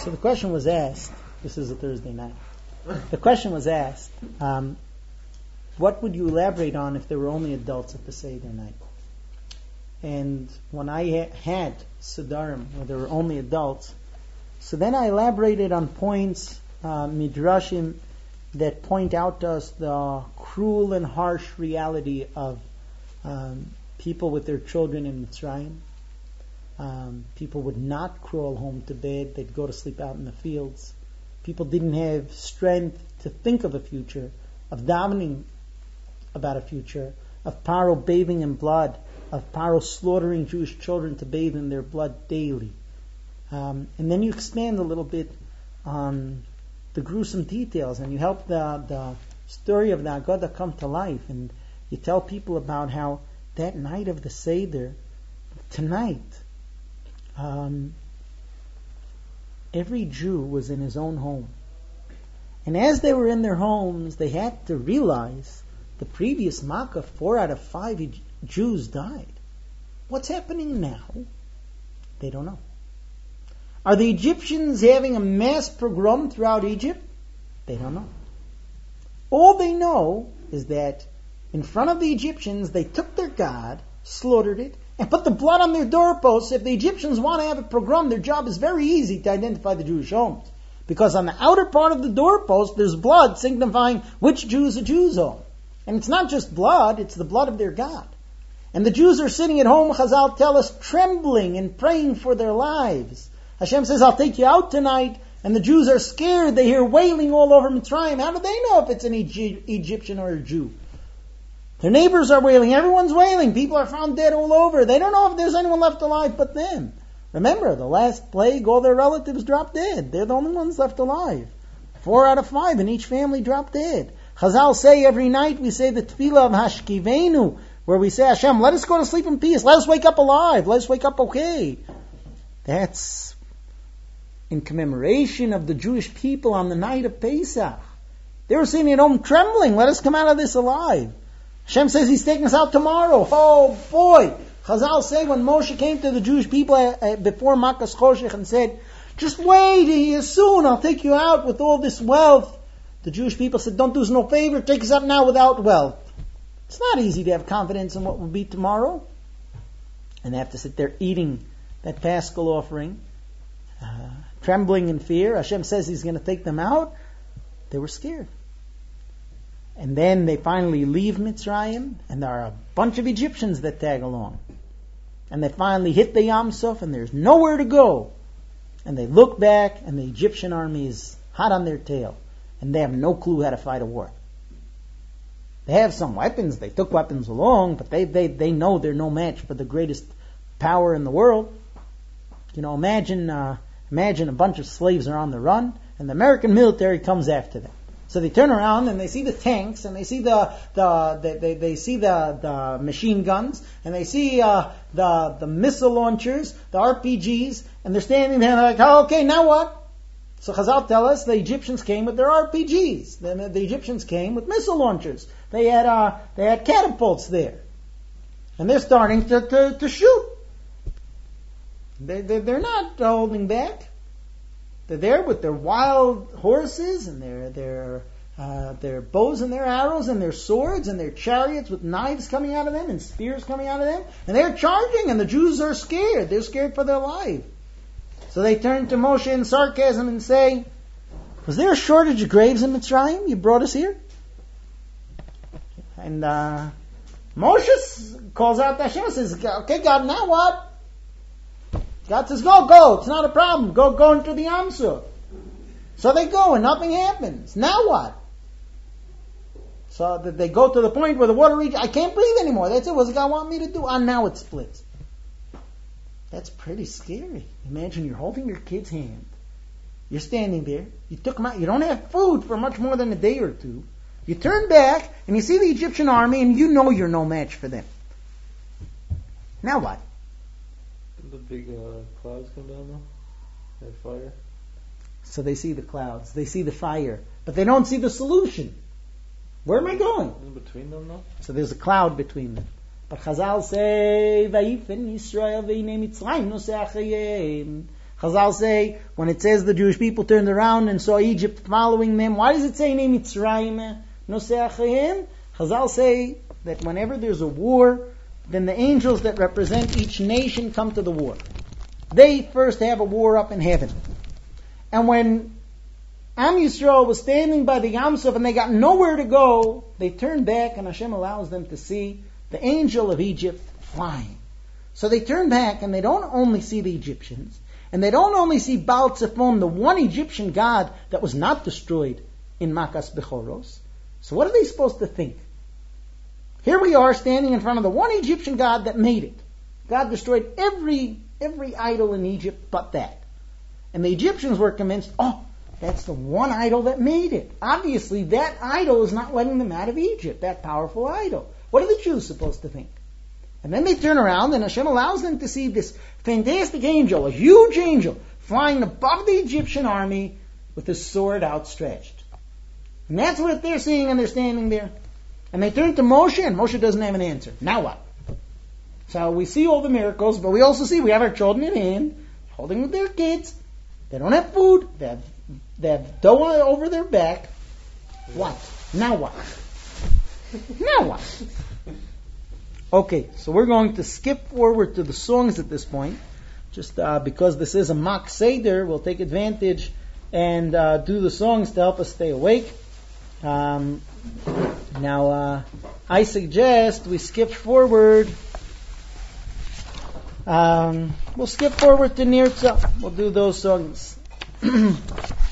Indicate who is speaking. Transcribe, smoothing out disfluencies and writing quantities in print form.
Speaker 1: So the question was asked, this is a Thursday night, the question was asked, what would you elaborate on if there were only adults at the Seder night? And when I had Siddharim, where there were only adults, so then I elaborated on points, midrashim, that point out to us the cruel and harsh reality of people with their children in Mitzrayim. People would not crawl home to bed. They'd go to sleep out in the fields. People didn't have strength to think of a future, of davening about a future, of Paro bathing in blood, of Paro slaughtering Jewish children to bathe in their blood daily. And then you expand a little bit on the gruesome details, and you help the story of the Haggadah come to life, and you tell people about how that night of the Seder, tonight, every Jew was in his own home. And as they were in their homes, they had to realize the previous Makkah, 4 out of 5 Jews died. What's happening now? They don't know. Are the Egyptians having a mass pogrom throughout Egypt? They don't know. All they know is that in front of the Egyptians, they took their god, slaughtered it, and put the blood on their doorposts. If the Egyptians want to have a pogrom, their job is very easy to identify the Jewish homes. Because on the outer part of the doorpost, there's blood signifying which Jew is a Jew's home. And it's not just blood, it's the blood of their God. And the Jews are sitting at home, Chazal tell us, trembling and praying for their lives. Hashem says, I'll take you out tonight. And the Jews are scared. They hear wailing all over Mitzrayim. How do they know if it's an Egyptian or a Jew? Their neighbors are wailing. Everyone's wailing. People are found dead all over. They don't know if there's anyone left alive but them. Remember, the last plague, all their relatives dropped dead. They're the only ones left alive. 4 out of 5 in each family dropped dead. Chazal say every night, we say the tefillah of Hashkivenu, where we say, Hashem, let us go to sleep in peace. Let us wake up alive. Let us wake up okay. That's in commemoration of the Jewish people on the night of Pesach. They were sitting at home trembling. Let us come out of this alive. Hashem says He's taking us out tomorrow. Oh boy! Chazal say when Moshe came to the Jewish people before Makas Choshech and said, just wait, soon I'll take you out with all this wealth. The Jewish people said, don't do us no favor, take us out now without wealth. It's not easy to have confidence in what will be tomorrow. And they have to sit there eating that Paschal offering, trembling in fear. Hashem says He's going to take them out. They were scared. And then they finally leave Mitzrayim, and there are a bunch of Egyptians that tag along. And they finally hit the Yam Suf, and there's nowhere to go. And they look back, and the Egyptian army is hot on their tail. And they have no clue how to fight a war. They have some weapons. They took weapons along, but they know they're no match for the greatest power in the world. You know, imagine a bunch of slaves are on the run, and the American military comes after them. So they turn around and they see the tanks, and they see the machine guns, and they see the missile launchers, the RPGs, and they're standing there and they're like, oh, okay, now what? So Chazal tell us the Egyptians came with their RPGs. Then the Egyptians came with missile launchers. They had catapults there, and they're starting to shoot. They're not holding back. They're there with their wild horses and their bows and their arrows and their swords and their chariots with knives coming out of them and spears coming out of them, and they're charging. And the Jews are scared. They're scared for their life. So they turn to Moshe in sarcasm and say, was there a shortage of graves in Mitzrayim? You brought us here? And Moshe calls out to Hashem and says, okay, God, now what? God says, go. It's not a problem. Go into the Yam Suf. So they go and nothing happens. Now what? So they go to the point where the water reaches, I can't breathe anymore. That's it. What does God want me to do? Now it splits. That's pretty scary. Imagine you're holding your kid's hand. You're standing there. You took them out. You don't have food for much more than a day or two. You turn back and you see the Egyptian army and you know you're no match for them. Now what?
Speaker 2: The big clouds come down though? That fire?
Speaker 1: So they see the clouds. They see the fire. But they don't see the solution. Where am I going?
Speaker 2: In between them though?
Speaker 1: So there's a cloud between them. But Chazal say, Vayifen Yisrael v'inei Mitzrayim nosei achayim. Chazal say, when it says the Jewish people turned around and saw Egypt following them, why does it say Nei Mitzrayim Noseachim? Chazal say that whenever there's a war, then the angels that represent each nation come to the war. They first have a war up in heaven. And when Am Yisrael was standing by the Yam Suf and they got nowhere to go, they turned back and Hashem allows them to see the angel of Egypt flying. So they turn back and they don't only see the Egyptians, and they don't only see Baal Zephon, the one Egyptian god that was not destroyed in Makas Bechoros. So what are they supposed to think? Here we are standing in front of the one Egyptian god that made it. God destroyed every idol in Egypt but that. And the Egyptians were convinced, that's the one idol that made it. Obviously, that idol is not letting them out of Egypt, that powerful idol. What are the Jews supposed to think? And then they turn around and Hashem allows them to see this fantastic angel, a huge angel, flying above the Egyptian army with his sword outstretched. And that's what they're seeing, and they're standing there. And they turn to Moshe, and Moshe doesn't have an answer. Now what? So we see all the miracles, but we also see we have our children in hand, holding with their kids. They don't have food. They have dough over their back. What? Now what? Now what? Okay, so we're going to skip forward to the songs at this point. Just because this is a mock Seder, we'll take advantage and do the songs to help us stay awake. Now, I suggest we skip forward. We'll skip forward to Nirtzah. We'll do those songs.